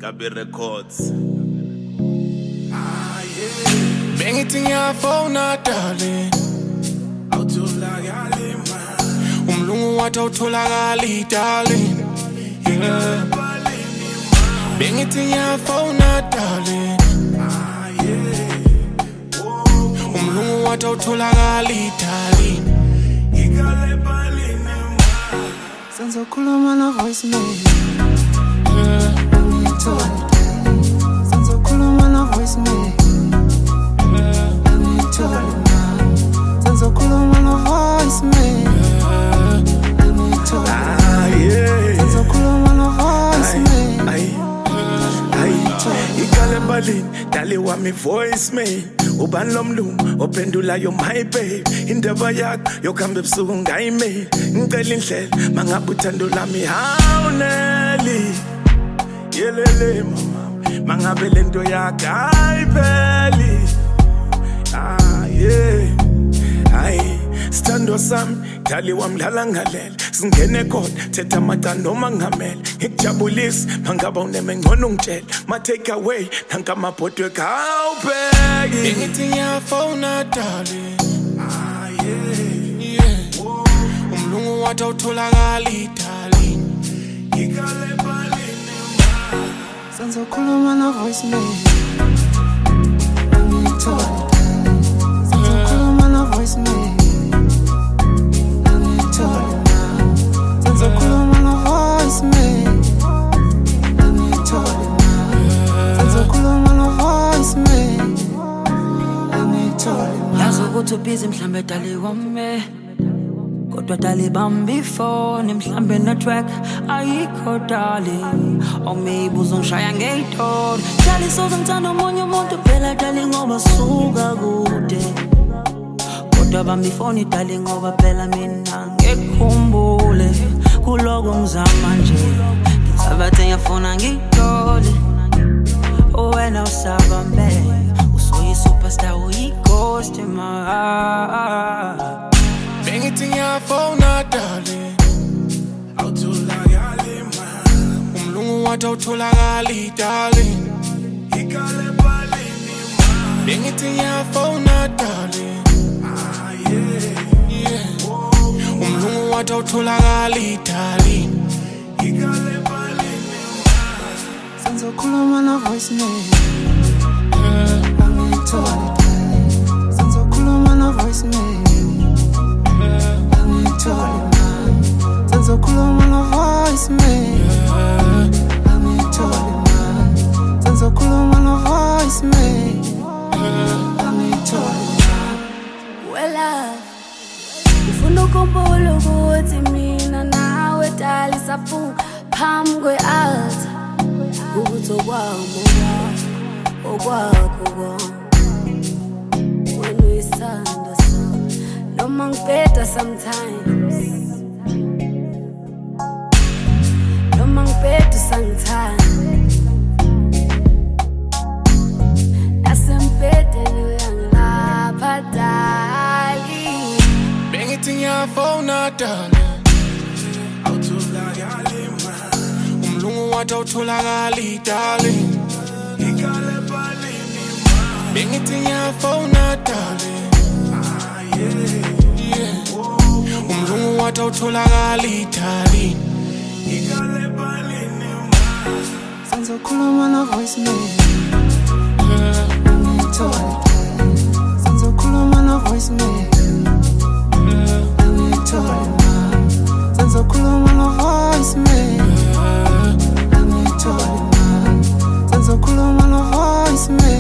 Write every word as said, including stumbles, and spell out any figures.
Gabi Records. Ah, yeah. Bengithi ngiyafona darling, awutholakali man. umlungu wathi awutholakali darling, yeah. Bengithi ngiyafona darling, Ah, yeah. Oh, umlungu wathi awutholakali darling. ikale balini man. Senzokhuluma na voicemail, Yeah, ngiyithola. Senzokhuluma na voicemail, yeah, ngiyithola. Senzokhuluma na voicemail, yeah. ngiyithola. Ah, yeah. Senzokhuluma na voicemail, Ay, ay, ikale balini dali wami voicemail. Ubani lo mlungu ophendulayo my babe, indaba yakho yokuhamba ebusuku ngayi-mail. Ngicela indlela mangabe uthando lami hawuneli. Yelele mama mangabe lento yakho ayipheli. Ah yeah, ay sithando sami dali wamdlala ngalela. Singene kodwa thetha amacala noma ngamela. Ngikujabulisa mangaba uneme ngcono ungitshela. Ma take away nanka amabhodwe kawubheki. Bengithi ngiyafona darling, Ah yeah, yeah. Umlungu wathi awutholakali darling, ikale balini man. senzokhuluma na voicemail, ngiyithola. Senzokhuluma na voicemail, ngiyithola. Senzokhuluma na voicemail, ngiyithola. Senzokhuluma na voicemail, ngiyithola. Yazi ukuthi ubhizi mhlambe dali wami, kodwa dali bambi ifoni mhlambe network ayikho dali, or maybe uzongishaya ngey'toni. Dali soze ngithanda omunye umuntu phela dali ngoba suka kude, kodwa bambi ifoni dali ngoba phela mina ngikhumbule kuloko ngizama nje. Ngisabathe ngiyafuna ngiyithole, wena usabambe usuyi-superstar uyi-ghost in my heart. bengithi ngiyafona darling, Awutholakali man. umlungu wathi awutholakali darling, Ikale balini man. bengithi ngiyafona darling, Ah yeah, yeah. Umlungu wathi awutholakali darling, ikale balini man. Senzokhuluma na voicemail, yeah, ngiyithola. Senzokhuluma na voicemail, yeah, ngiyithola. Senzokhuluma na voicemail, yeah. ngiyithola. Senzokhuluma na voicemail, ngiyithola. Wela ngifuna ukukhumbula ukuthi mina nawe dali safunga phambi kwe-altar, ukuthi okwami okwakho kwami wena uyisithando sami. Noma ngibheda sometimes, noma ngibheda usangithanda, nasembhedeni uyangilapha dali. Bengithi ngiyafona darling, Awutholakali man. umlungu wathi awutholakali darling, Ikale balini man. bengithi ngiyafona darling, Ah yeah, yeah. Umlungu wathi awutholakali darling, ikale balini man. Senzokhuluma na voicemail, yeah, ngiyithola. Senzokhuluma na voicemail, yeah, ngiyithola. Senzokhuluma na voicemail, yeah. ngiyithola. Senzokhuluma na voicemail.